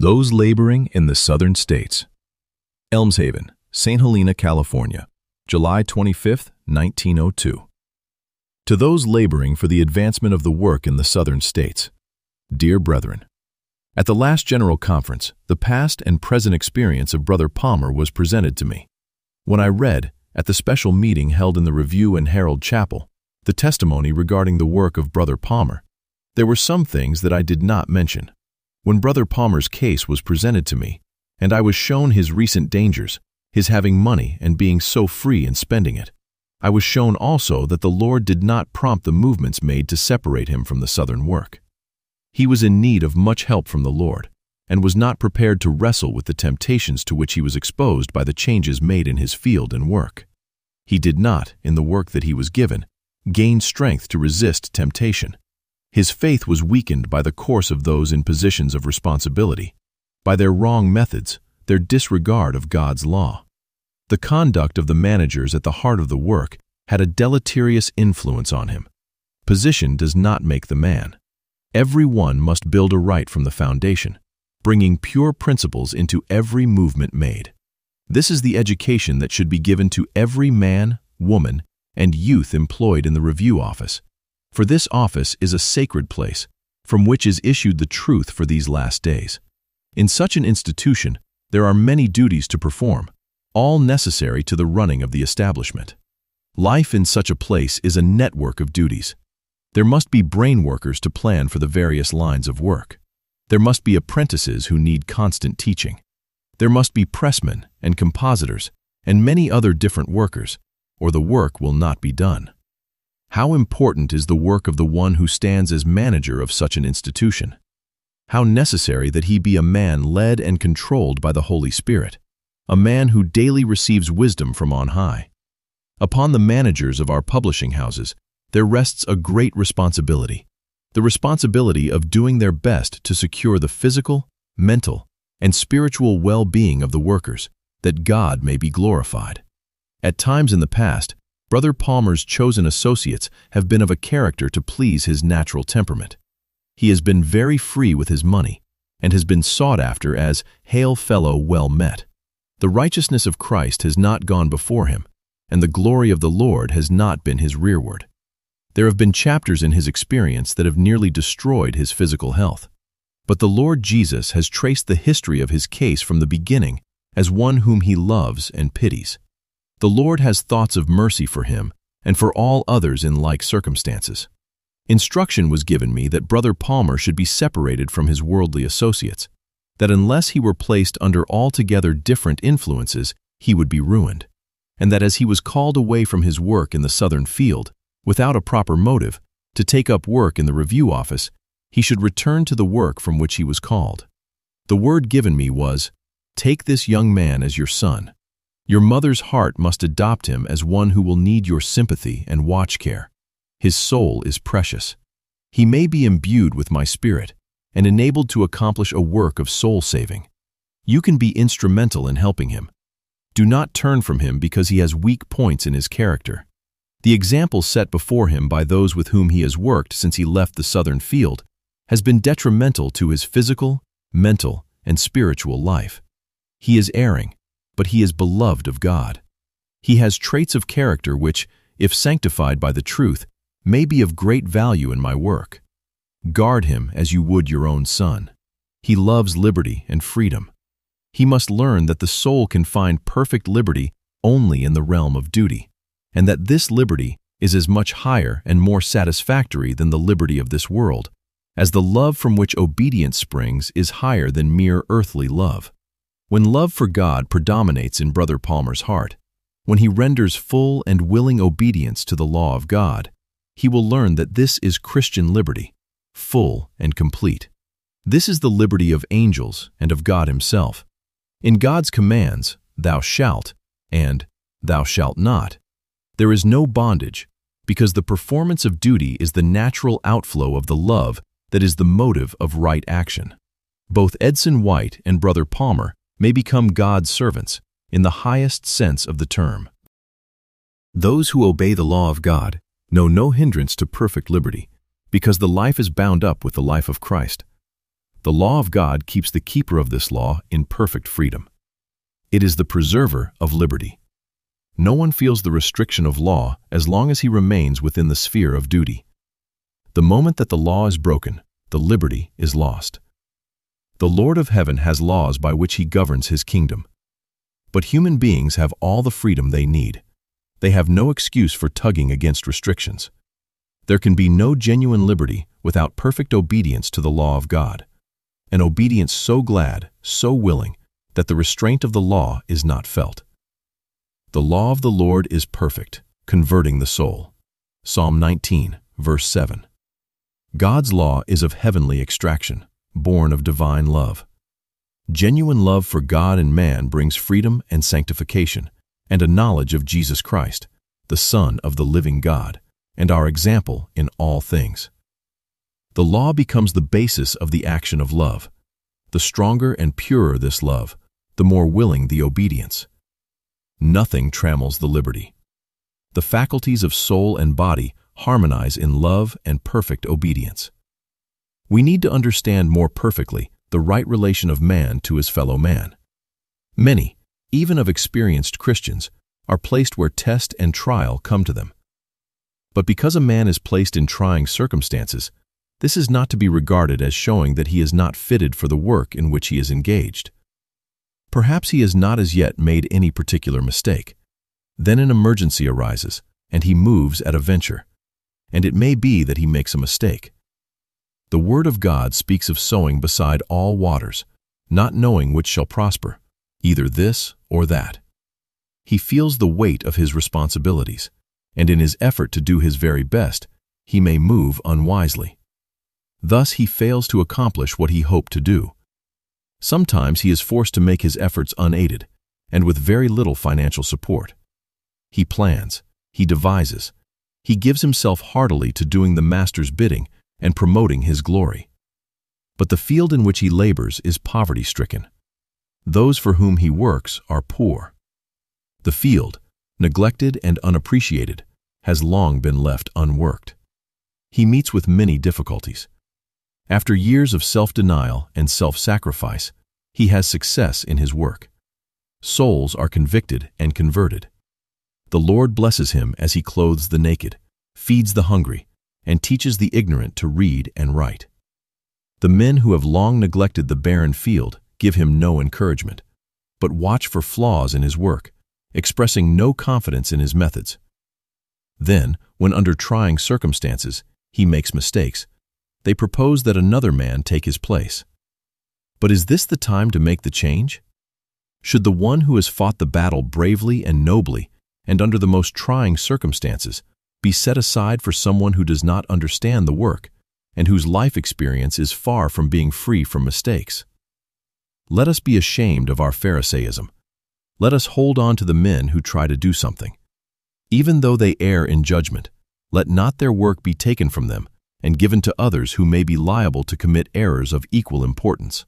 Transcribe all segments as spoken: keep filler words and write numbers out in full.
Those laboring in the southern states. Elmshaven, Saint Helena, California, July twenty-fifth, nineteen oh two. To those laboring for the advancement of the work in the southern states. Dear brethren, at the last General Conference, the past and present experience of Brother Palmer was presented to me. When I read, at the special meeting held in the Review and Herald Chapel, the testimony regarding the work of Brother Palmer, there were some things that I did not mention. When Brother Palmer's case was presented to me, and I was shown his recent dangers, his having money and being so free in spending it, I was shown also that the Lord did not prompt the movements made to separate him from the southern work. He was in need of much help from the Lord, and was not prepared to wrestle with the temptations to which he was exposed by the changes made in his field and work. He did not, in the work that he was given, gain strength to resist temptation. His faith was weakened by the course of those in positions of responsibility, by their wrong methods, their disregard of God's law. The conduct of the managers at the heart of the work had a deleterious influence on him. Position does not make the man. Every one must build aright from the foundation, bringing pure principles into every movement made. This is the education that should be given to every man, woman, and youth employed in the review office. For this office is a sacred place, from which is issued the truth for these last days. In such an institution, there are many duties to perform, all necessary to the running of the establishment. Life in such a place is a network of duties. There must be brain workers to plan for the various lines of work. There must be apprentices who need constant teaching. There must be pressmen and compositors and many other different workers, or the work will not be done. How important is the work of the one who stands as manager of such an institution? How necessary that he be a man led and controlled by the Holy Spirit, a man who daily receives wisdom from on high. Upon the managers of our publishing houses, there rests a great responsibility, the responsibility of doing their best to secure the physical, mental, and spiritual well-being of the workers, that God may be glorified. At times in the past, Brother Palmer's chosen associates have been of a character to please his natural temperament. He has been very free with his money, and has been sought after as "Hail fellow, well met." The righteousness of Christ has not gone before him, and the glory of the Lord has not been his rearward. There have been chapters in his experience that have nearly destroyed his physical health. But the Lord Jesus has traced the history of his case from the beginning as one whom he loves and pities. The Lord has thoughts of mercy for him and for all others in like circumstances. Instruction was given me that Brother Palmer should be separated from his worldly associates, that unless he were placed under altogether different influences, he would be ruined, and that as he was called away from his work in the southern field, without a proper motive, to take up work in the review office, he should return to the work from which he was called. The word given me was, "Take this young man as your son. Your mother's heart must adopt him as one who will need your sympathy and watch care. His soul is precious. He may be imbued with my spirit and enabled to accomplish a work of soul saving. You can be instrumental in helping him. Do not turn from him because he has weak points in his character. The example set before him by those with whom he has worked since he left the southern field has been detrimental to his physical, mental, and spiritual life. He is erring, but he is beloved of God. He has traits of character which, if sanctified by the truth, may be of great value in my work. Guard him as you would your own son. He loves liberty and freedom. He must learn that the soul can find perfect liberty only in the realm of duty, and that this liberty is as much higher and more satisfactory than the liberty of this world, as the love from which obedience springs is higher than mere earthly love. When love for God predominates in Brother Palmer's heart, when he renders full and willing obedience to the law of God, he will learn that this is Christian liberty, full and complete. This is the liberty of angels and of God himself. In God's commands, "Thou shalt," and "Thou shalt not," there is no bondage, because the performance of duty is the natural outflow of the love that is the motive of right action. Both Edson White and Brother Palmer may become God's servants in the highest sense of the term. Those who obey the law of God know no hindrance to perfect liberty, because the life is bound up with the life of Christ. The law of God keeps the keeper of this law in perfect freedom. It is the preserver of liberty. No one feels the restriction of law as long as he remains within the sphere of duty. The moment that the law is broken, the liberty is lost. The Lord of heaven has laws by which he governs his kingdom. But human beings have all the freedom they need. They have no excuse for tugging against restrictions. There can be no genuine liberty without perfect obedience to the law of God, an obedience so glad, so willing, that the restraint of the law is not felt. The law of the Lord is perfect, converting the soul. Psalm nineteen, verse seven. God's law is of heavenly extraction, born of divine love. Genuine love for God and man brings freedom and sanctification, and a knowledge of Jesus Christ, the Son of the living God, and our example in all things. The law becomes the basis of the action of love. The stronger and purer this love, the more willing the obedience. Nothing trammels the liberty. The faculties of soul and body harmonize in love and perfect obedience. We need to understand more perfectly the right relation of man to his fellow man. Many, even of experienced Christians, are placed where test and trial come to them. But because a man is placed in trying circumstances, this is not to be regarded as showing that he is not fitted for the work in which he is engaged. Perhaps he has not as yet made any particular mistake. Then an emergency arises, and he moves at a venture, and it may be that he makes a mistake. The Word of God speaks of sowing beside all waters, not knowing which shall prosper, either this or that. He feels the weight of his responsibilities, and in his effort to do his very best, he may move unwisely. Thus he fails to accomplish what he hoped to do. Sometimes he is forced to make his efforts unaided, and with very little financial support. He plans, he devises, he gives himself heartily to doing the Master's bidding and promoting his glory. But the field in which he labors is poverty-stricken. Those for whom he works are poor. The field, neglected and unappreciated, has long been left unworked. He meets with many difficulties. After years of self-denial and self-sacrifice, he has success in his work. Souls are convicted and converted. The Lord blesses him as he clothes the naked, feeds the hungry, and teaches the ignorant to read and write. The men who have long neglected the barren field give him no encouragement, but watch for flaws in his work, expressing no confidence in his methods. Then, when under trying circumstances, he makes mistakes, they propose that another man take his place. But is this the time to make the change? Should the one who has fought the battle bravely and nobly, and under the most trying circumstances, be set aside for someone who does not understand the work, and whose life experience is far from being free from mistakes? Let us be ashamed of our Pharisaism. Let us hold on to the men who try to do something. Even though they err in judgment, let not their work be taken from them and given to others who may be liable to commit errors of equal importance.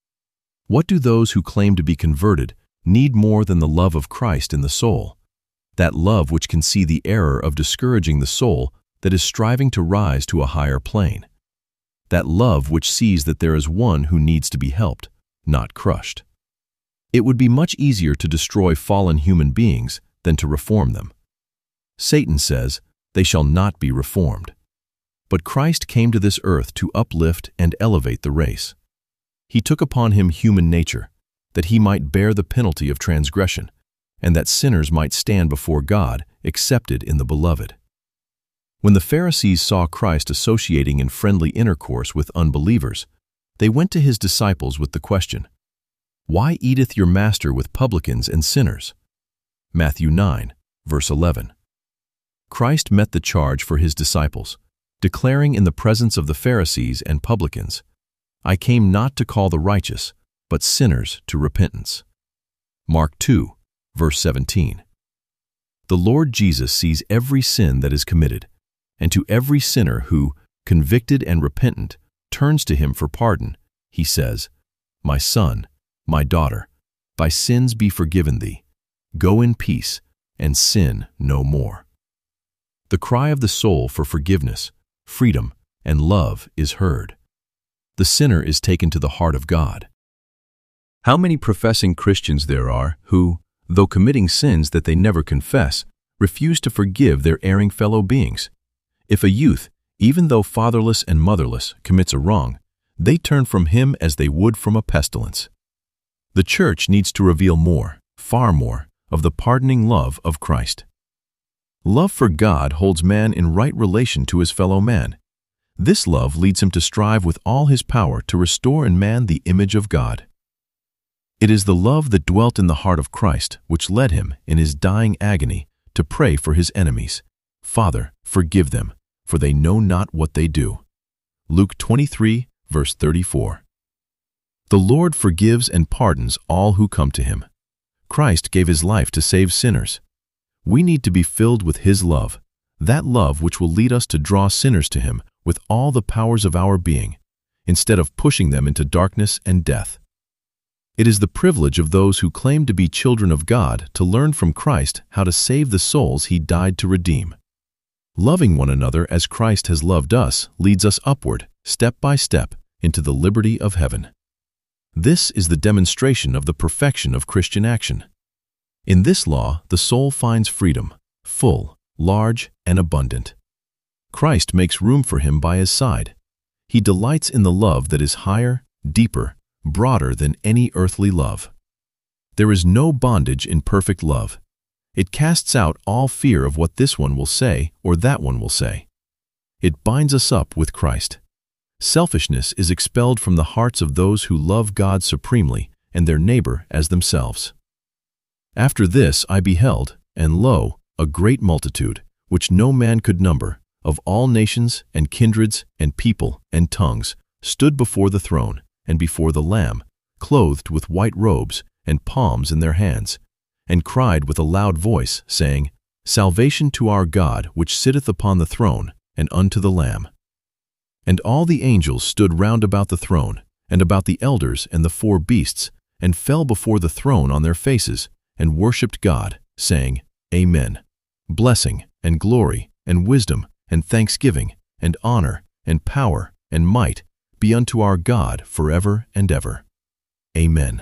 What do those who claim to be converted need more than the love of Christ in the soul? That love which can see the error of discouraging the soul that is striving to rise to a higher plane. That love which sees that there is one who needs to be helped, not crushed. It would be much easier to destroy fallen human beings than to reform them. Satan says, "They shall not be reformed." But Christ came to this earth to uplift and elevate the race. He took upon him human nature, that he might bear the penalty of transgression, and that sinners might stand before God accepted in the Beloved. When the Pharisees saw Christ associating in friendly intercourse with unbelievers, they went to his disciples with the question, "Why eateth your master with publicans and sinners?" Matthew nine, verse eleven. Christ met the charge for his disciples, declaring in the presence of the Pharisees and publicans, "I came not to call the righteous, but sinners to repentance." Mark two, verse seventeen. The Lord Jesus sees every sin that is committed, and to every sinner who, convicted and repentant, turns to him for pardon, he says, "My son, my daughter, thy sins be forgiven thee. Go in peace, and sin no more." The cry of the soul for forgiveness, freedom, and love is heard. the sinner is taken to the heart of God. How many professing Christians there are who, though committing sins that they never confess, refuse to forgive their erring fellow beings? If a youth, even though fatherless and motherless, commits a wrong, they turn from him as they would from a pestilence. The church needs to reveal more, far more, of the pardoning love of Christ. Love for God holds man in right relation to his fellow man. This love leads him to strive with all his power to restore in man the image of God. It is the love that dwelt in the heart of Christ which led him, in his dying agony, to pray for his enemies, "Father, forgive them, for they know not what they do." Luke twenty-three, verse thirty-four. The Lord forgives and pardons all who come to him. Christ gave his life to save sinners. We need to be filled with his love, that love which will lead us to draw sinners to him with all the powers of our being, instead of pushing them into darkness and death. It is the privilege of those who claim to be children of God to learn from Christ how to save the souls he died to redeem. Loving one another as Christ has loved us leads us upward, step by step, into the liberty of heaven. This is the demonstration of the perfection of Christian action. In this law, the soul finds freedom, full, large, and abundant. Christ makes room for him by his side. He delights in the love that is higher, deeper, broader than any earthly love. There is no bondage in perfect love. It casts out all fear of what this one will say or that one will say. It binds us up with Christ. Selfishness is expelled from the hearts of those who love God supremely and their neighbor as themselves. After this I beheld, and lo, a great multitude, which no man could number, of all nations and kindreds and people and tongues, stood before the throne and before the Lamb, clothed with white robes and palms in their hands, and cried with a loud voice, saying, Salvation to our God which sitteth upon the throne, and unto the Lamb. And all the angels stood round about the throne, and about the elders and the four beasts, and fell before the throne on their faces, and worshipped God, saying, Amen. Blessing, and glory, and wisdom, and thanksgiving, and honor, and power, and might, be unto our God forever and ever. Amen.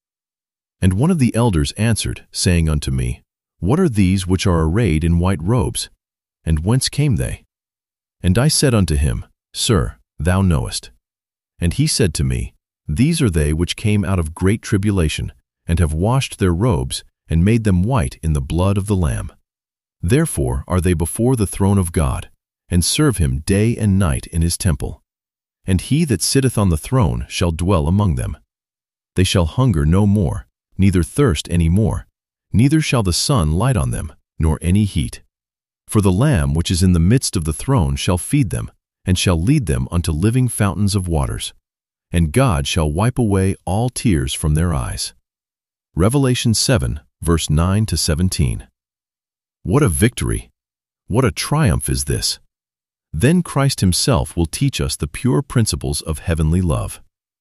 And one of the elders answered, saying unto me, What are these which are arrayed in white robes? And whence came they? And I said unto him, Sir, thou knowest. And he said to me, These are they which came out of great tribulation, and have washed their robes, and made them white in the blood of the Lamb. Therefore are they before the throne of God, and serve him day and night in his temple. And he that sitteth on the throne shall dwell among them. They shall hunger no more, neither thirst any more, neither shall the sun light on them, nor any heat. For the Lamb which is in the midst of the throne shall feed them, and shall lead them unto living fountains of waters. And God shall wipe away all tears from their eyes. Revelation seven, verse nine to seventeen. What a victory! What a triumph is this! Then Christ himself will teach us the pure principles of heavenly love.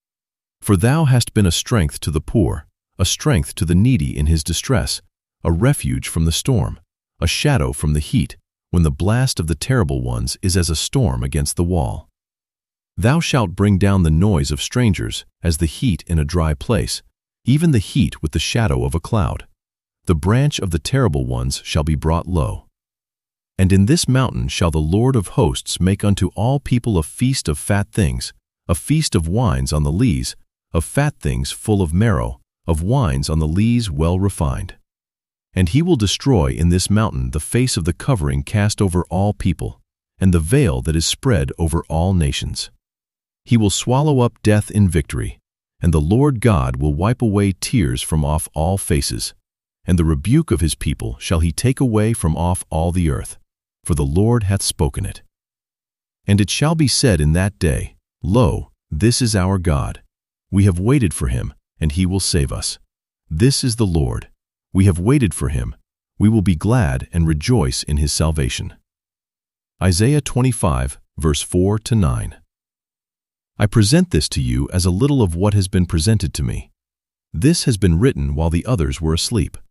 For thou hast been a strength to the poor, a strength to the needy in his distress, a refuge from the storm, a shadow from the heat, when the blast of the terrible ones is as a storm against the wall. Thou shalt bring down the noise of strangers as the heat in a dry place, even the heat with the shadow of a cloud. The branch of the terrible ones shall be brought low. And in this mountain shall the Lord of hosts make unto all people a feast of fat things, a feast of wines on the lees, of fat things full of marrow, of wines on the lees well refined. And he will destroy in this mountain the face of the covering cast over all people, and the veil that is spread over all nations. He will swallow up death in victory, and the Lord God will wipe away tears from off all faces, and the rebuke of his people shall he take away from off all the earth, for the Lord hath spoken it. And it shall be said in that day, Lo, this is our God. We have waited for him, and he will save us. This is the Lord. We have waited for him. We will be glad and rejoice in his salvation. Isaiah twenty-five, verse four to nine. I present this to you as a little of what has been presented to me. This has been written while the others were asleep.